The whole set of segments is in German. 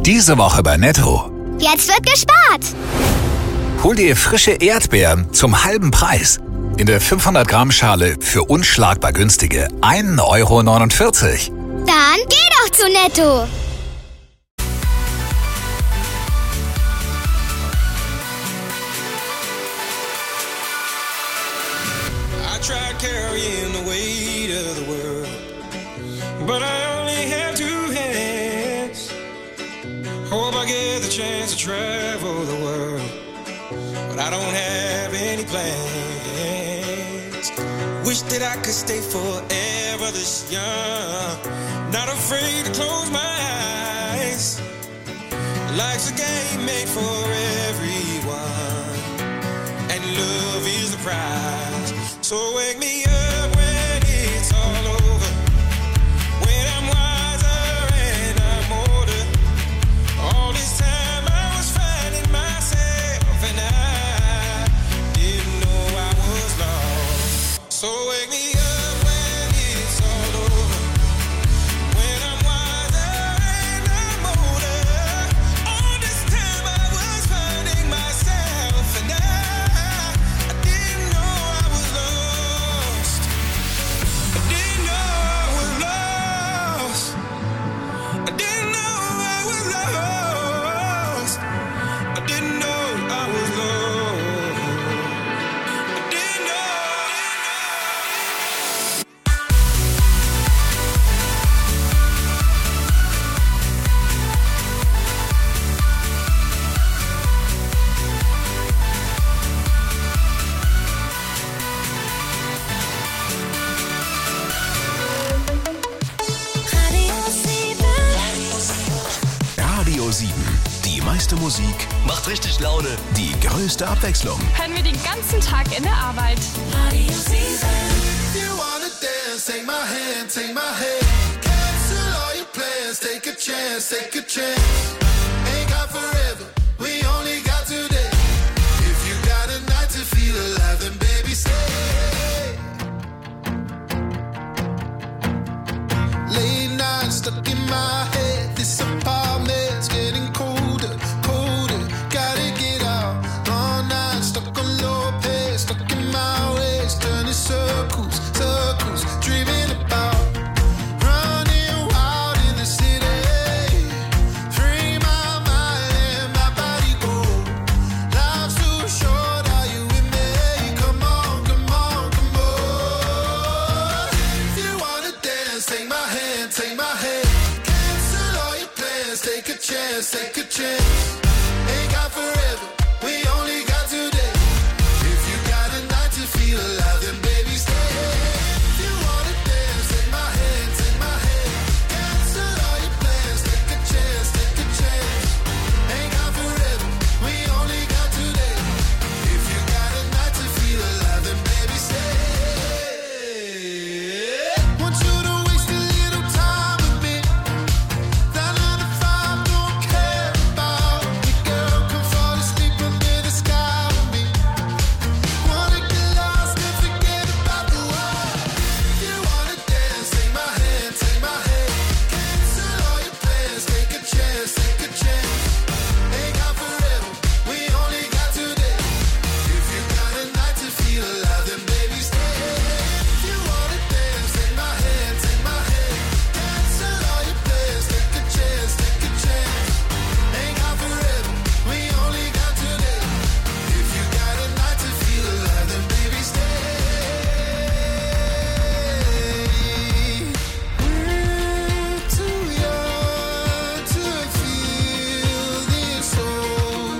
Diese Woche bei Netto. Jetzt wird gespart. Hol dir frische Erdbeeren zum halben Preis. In der 500 Gramm Schale für unschlagbar günstige 1,49 €. Dann geh doch zu Netto. I tried carrying the weight of the world, but I only have two hands. Hope I get the chance to travel the world, but I don't have any plans. Wish that I could stay forever this young, not afraid to close my eyes. Life's a game made for everyone, and love is the prize. So wake me up when it's all over, when I'm wiser and I'm older. All this time I was finding myself and I didn't know I was lost. So wake me up when it's all over, when I'm wiser and I'm older. All this time I was finding myself and I didn't know I was lost. I didn't know I was lost. I didn't know I was lost. I didn't know I was lost. I didn't know. Radio 7. Die meiste Musik macht richtig Laune. Die größte Abwechslung. Hören wir den ganzen Tag in der Arbeit. Radio 7. If you wanna dance, take my hand, take my hand. Cancel all your plans, take a chance, take a chance. Ain't got forever, we only got today. If you got a night to feel alive, then baby stay. Late night stuck in my head, this apartment's getting colder, colder. Gotta get out, long night stuck on low pace, stuck in my ways, turning circles, circles, dreaming about running wild in the city. Free my mind and my body go. Life's too short, are you with me? Come on, come on, come on. If you wanna dance, take my hand, take my hand. Cancel all your plans, take a chance, take a chance. Ain't got forever, we only got today. If you got a night to feel alive, then baby stay. If you wanna dance, take my hand, take my hand. Cancel all your plans, take a chance, take a chance. Ain't got forever, we only got today. If you got a night to feel alive, then baby stay. Want you to waste a little time with me. That 9 to 5 don't care about me, girl. Come fall asleep under the sky with me. Wanna get lost and forget about the world. If you wanna dance, take my hand, take my hand. Cancel all your plans, take a chance, take a chance. Ain't got forever, we only got today. If you got a night to feel alive, then baby stay. If you wanna dance, take my hand, take my hand. Cancel all your plans, take a chance, take a chance. Ain't got forever, we only got today. If you got a night to feel alive, then baby stay. We're too young to feel this old.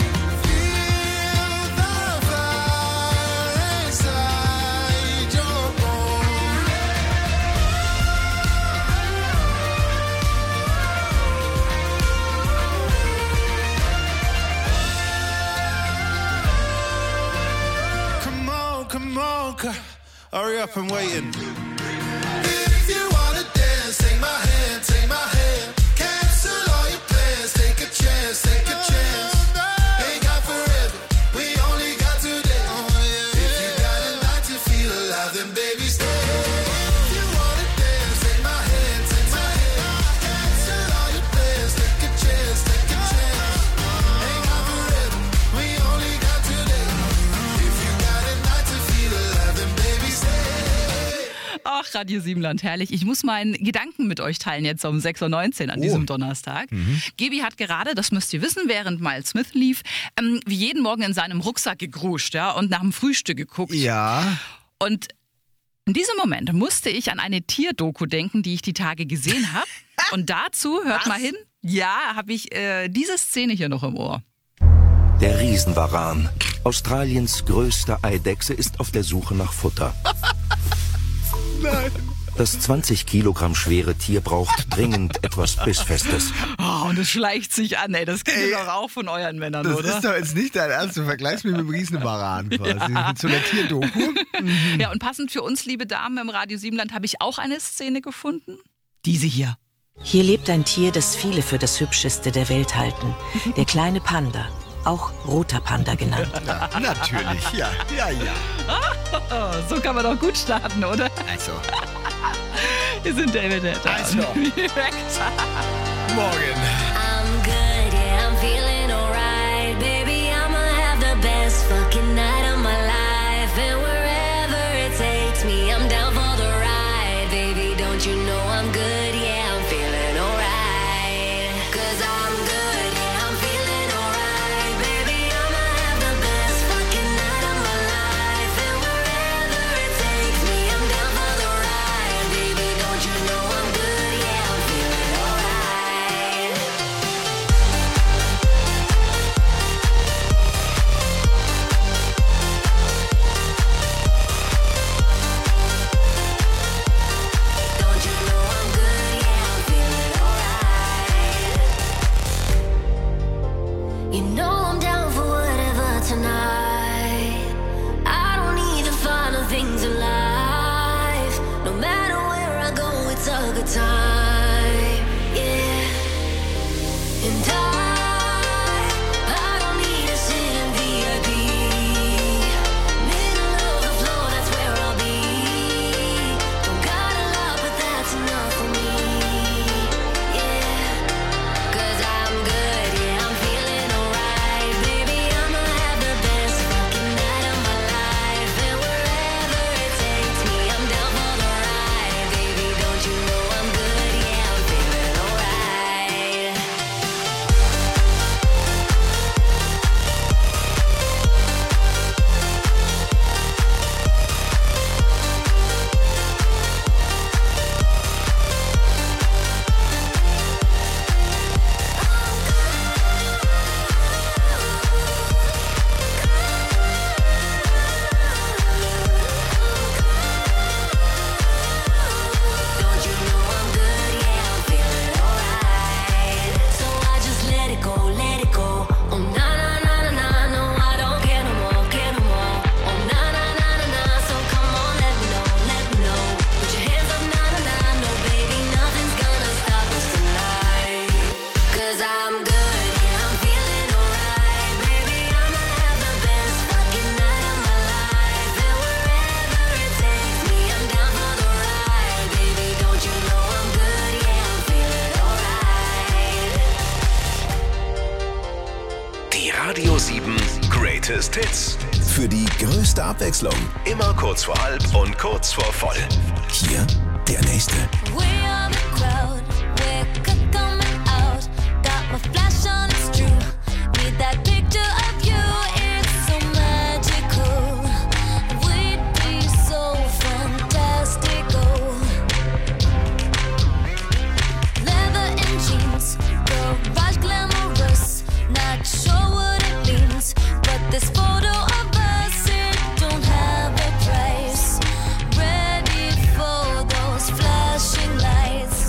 Feel the fire inside your bones. Come on, hurry up, I'm waiting. If you wanna dance, take my hand, take my hand. Cancel all your plans, take a chance, take a chance. Ain't got forever, we only got today. If you got a night to feel alive, then baby stay. If you wanna dance, take my hand, take my hand. Cancel all your plans, take a chance, Radio Siebenland, herrlich. Ich muss meinen Gedanken mit euch teilen jetzt um 6.19 Uhr an diesem Donnerstag. Gebi hat gerade, das müsst ihr wissen, während Miles Smith lief, wie jeden Morgen in seinem Rucksack gegruscht, ja, und nach dem Frühstück geguckt. Ja. Und in diesem Moment musste ich an eine Tierdoku denken, die ich die Tage gesehen habe. Und dazu, hört mal hin, habe ich diese Szene hier noch im Ohr. Der Riesenvaran, Australiens größte Eidechse, ist auf der Suche nach Futter. Nein. Das 20 Kilogramm schwere Tier braucht dringend etwas Bissfestes. Oh, und es schleicht sich an, ey. Das kennt ihr doch auch von euren Männern, das oder? Das ist doch jetzt nicht dein Ernst. Du vergleichst mich mit dem Riesenvaran quasi. Mit so einer Tierdoku. Ja, und passend für uns, liebe Damen, im Radio Siebenland habe ich auch eine Szene gefunden. Diese hier. Hier lebt ein Tier, das viele für das Hübscheste der Welt halten. Der kleine Panda. Auch roter Panda genannt. Ja, natürlich, ja. So kann man doch gut starten, oder? Also. Wir sind David Hatter. Also. Morgen. I'm good, yeah, I'm feeling alright. Baby, I'ma have the best fucking night of my life. And wherever it takes me, I'm down for the ride. Baby, don't you know I'm good, yeah, I'm feeling alright. 'Cause I'm good, yeah, I'm feeling alright. Baby, I'ma have the best fucking night of my life. And wherever it takes me, I'm down for the ride. Baby, don't you know I'm good, yeah, I'm feeling alright. Don't you know I'm good, yeah, I'm feeling alright. You know I'm down for whatever tonight. I don't need the final things in life. No matter where I go, it's a good time. Yeah. And I don't need to sit in VIP. Middle of the floor, that's where I'll be. Don't got a lot, but that's enough for me. Yeah. 'Cause I'm good, yeah, I'm feeling alright. Baby, I'ma have the best fucking night of my life. And wherever it takes me, I'm down for the ride. Baby, don't you know I'm good, yeah, I'm feeling alright. Don't you know I'm good, yeah, I'm feeling alright. So I just let it go, let it go. Oh na na na na na, no I don't care no more, care no more. Oh na na na na na, so come on, let me know, let me know. Put your hands up, na na na, no baby, nothing's gonna stop us tonight. 'Cause I'm good, yeah, I'm feeling alright. Baby, I'ma have the best fucking night of my life. And wherever it takes me, I'm down for the ride. Baby, don't you know I'm good, yeah, I'm feeling alright. Die Radio 7 Greatest Hits. Für die größte Abwechslung. Immer kurz vor halb und kurz vor voll. Hier der nächste. We are the crowd, we're coming out. Got my flash on, it's true. Need that picture of you, it's so magical. We'd be so fantastical. Leather and jeans, garage glamorous. Not sure what it means, but this photo of us, it don't have a price. Ready for those flashing lights.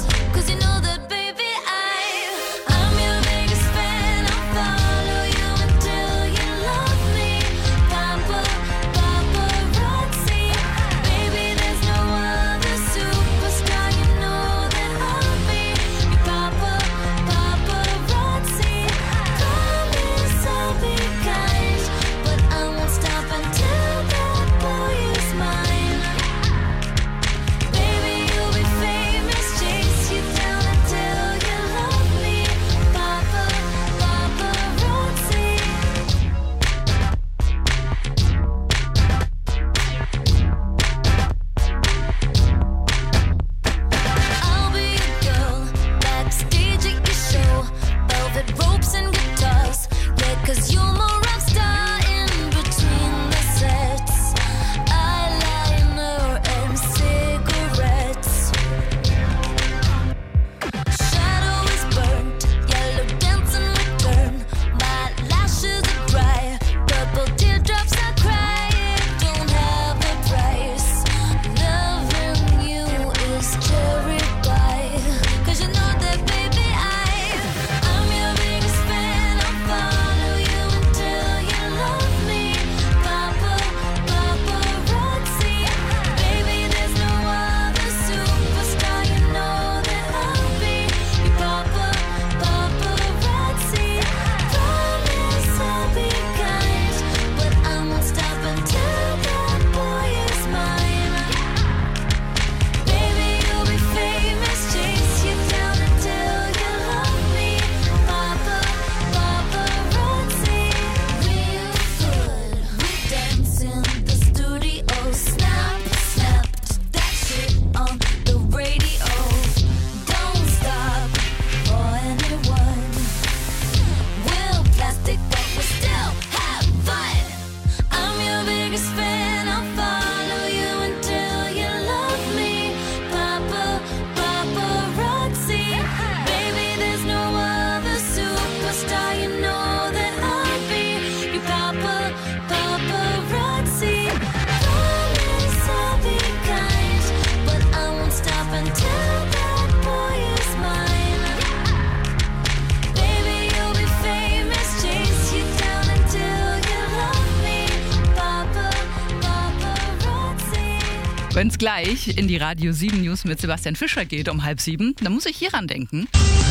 Wenn es gleich in die Radio 7 News mit Sebastian Fischer geht um 6:30, dann muss ich hieran denken.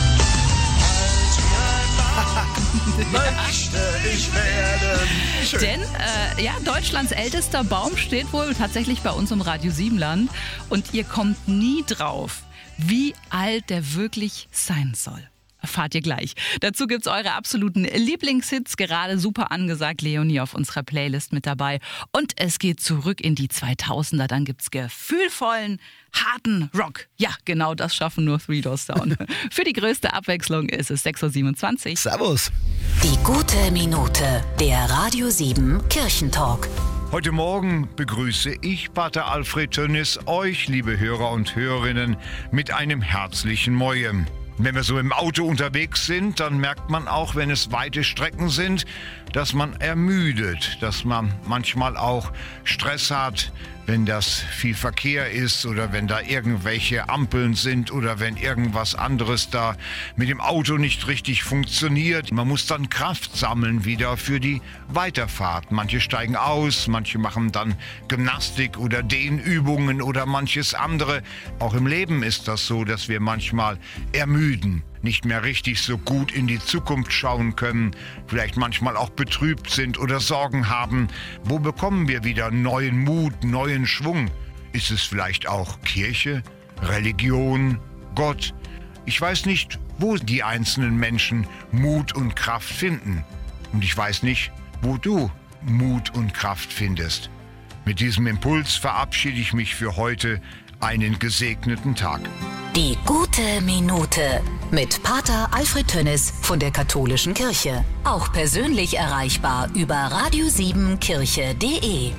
Möchte ich werden. Schön. Denn Deutschlands ältester Baum steht wohl tatsächlich bei uns im Radio 7 Land und ihr kommt nie drauf, wie alt der wirklich sein soll. Erfahrt ihr gleich. Dazu gibt's eure absoluten Lieblingshits, gerade super angesagt, Leonie auf unserer Playlist mit dabei. Und es geht zurück in die 2000er, dann gibt's gefühlvollen, harten Rock. Ja, genau das schaffen nur Three Doors Down. Für die größte Abwechslung ist es 6:27 Uhr. Servus. Die gute Minute, der Radio 7 Kirchentalk. Heute Morgen begrüße ich, Pater Alfred Tönnis, euch, liebe Hörer und Hörerinnen, mit einem herzlichen Moje. Wenn wir so im Auto unterwegs sind, dann merkt man auch, wenn es weite Strecken sind, dass man ermüdet, dass man manchmal auch Stress hat, wenn das viel Verkehr ist oder wenn da irgendwelche Ampeln sind oder wenn irgendwas anderes da mit dem Auto nicht richtig funktioniert. Man muss dann Kraft sammeln wieder für die Weiterfahrt. Manche steigen aus, manche machen dann Gymnastik oder Dehnübungen oder manches andere. Auch im Leben ist das so, dass wir manchmal ermüden, nicht mehr richtig so gut in die Zukunft schauen können, vielleicht manchmal auch betrübt sind oder Sorgen haben. Wo bekommen wir wieder neuen Mut, neuen Schwung? Ist es vielleicht auch Kirche, Religion, Gott? Ich weiß nicht, wo die einzelnen Menschen Mut und Kraft finden. Und ich weiß nicht, wo du Mut und Kraft findest. Mit diesem Impuls verabschiede ich mich für heute. Einen gesegneten Tag. Die gute Minute mit Pater Alfred Tönnis von der Katholischen Kirche. Auch persönlich erreichbar über radio7kirche.de.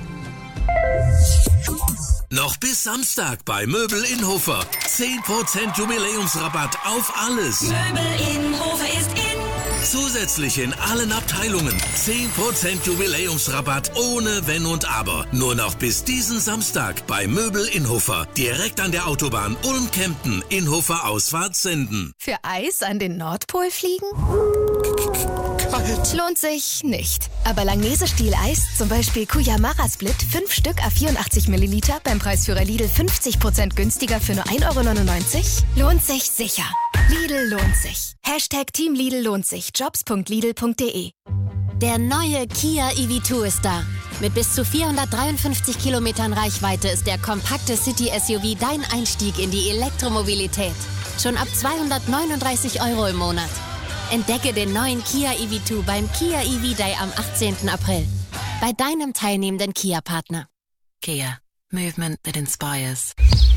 Noch bis Samstag bei Möbel in Hofer. 10% Jubiläumsrabatt auf alles. Möbel in Hofer ist in. Zusätzlich in allen Abteilungen 10% Jubiläumsrabatt ohne Wenn und Aber. Nur noch bis diesen Samstag bei Möbel in Hofer. Direkt an der Autobahn Ulm-Kempten in Hofer Ausfahrt Senden. Für Eis an den Nordpol fliegen? Kalt. Lohnt sich nicht. Aber Langnese-Stiel-Eis, zum Beispiel Kuyamara Split, 5 Stück à 84 Milliliter, beim Preisführer Lidl 50% günstiger für nur 1,99 €? Lohnt sich sicher. Lidl lohnt sich. Hashtag Team Lidl lohnt sich. Jobs.lidl.de. Der neue Kia EV2 ist da. Mit bis zu 453 Kilometern Reichweite ist der kompakte City-SUV dein Einstieg in die Elektromobilität. Schon ab 239 € im Monat. Entdecke den neuen Kia EV2 beim Kia EV Day am 18. April. Bei deinem teilnehmenden Kia-Partner. Kia. Movement that inspires.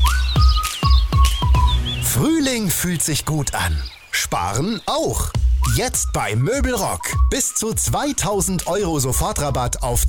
Frühling fühlt sich gut an. Sparen auch. Jetzt bei Möbelrock. Bis zu 2000 € Sofortrabatt auf